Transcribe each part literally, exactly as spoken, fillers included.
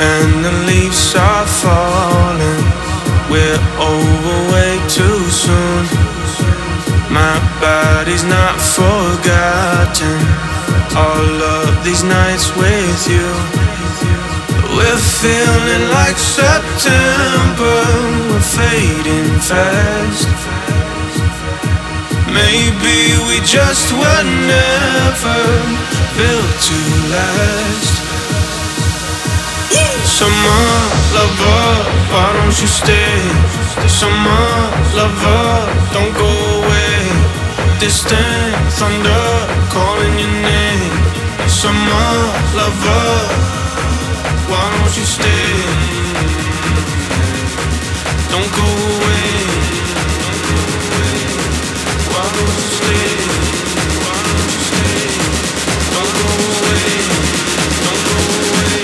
and the leaves are falling. We're over way too soon. My body's not forgotten all of these nights with you. We're feeling like September, we're fading fast. Maybe we just were never built to last. Summer lover, why don't you stay? Summer lover, don't go away. Distant thunder calling your name. Summer lover, why don't you stay? Don't go away. Why don't you stay? Why don't you stay? Don't go away. Don't go away.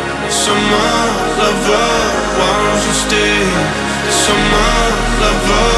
Summer lover,